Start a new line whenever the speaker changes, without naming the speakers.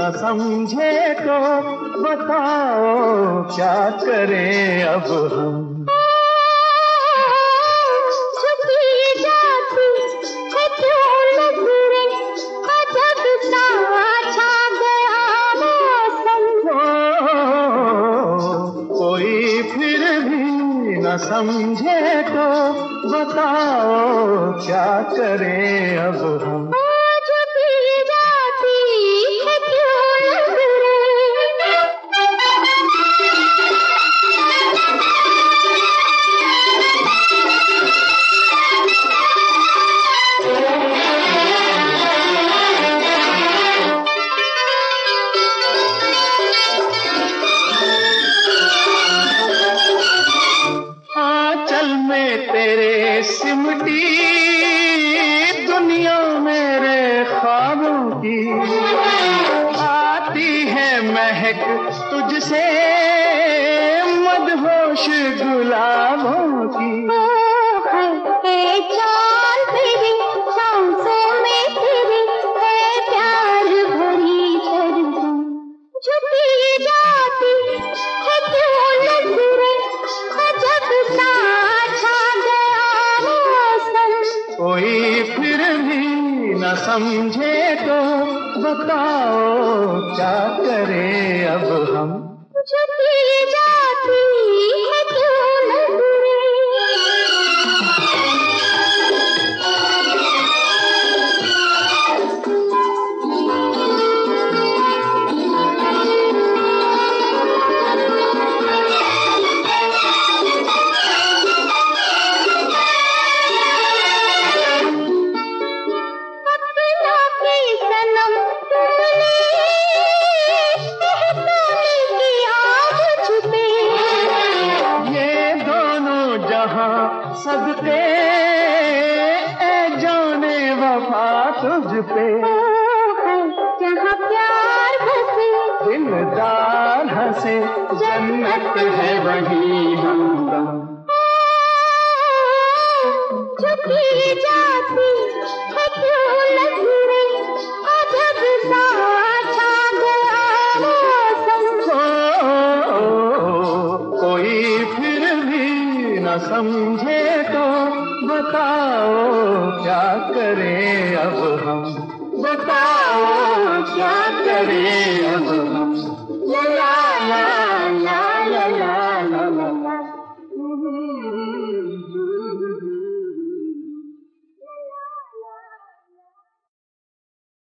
न समझे तो बताओ क्या करें अब हम। कोई फिर भी न समझे तो बताओ क्या करें अब हम। तेरे सिमटी दुनिया मेरे ख्वाबों की, आती है महक तुझसे मदहोश गुलाबों की।
चाल तेरी सांसों में तेरी है प्यार भरी सरगम, झुकी जाती है क्यों नजरें अजब सा
कोई फिर भी न समझे तो बताओ क्या करें अब हम।
झुकी जाती है क्यों नजरें।
सदके ए जाने वफा तुझ पे,
जहाँ प्यार बसे
दिलदार हंसे जन्नत है वही हमदम।
झुकी जाती है क्यों नजरें अजब सा छा गया मौसम।
कोई फिर भी न समझे तो बताओ क्या करें अब हम। बताओ क्या करें अब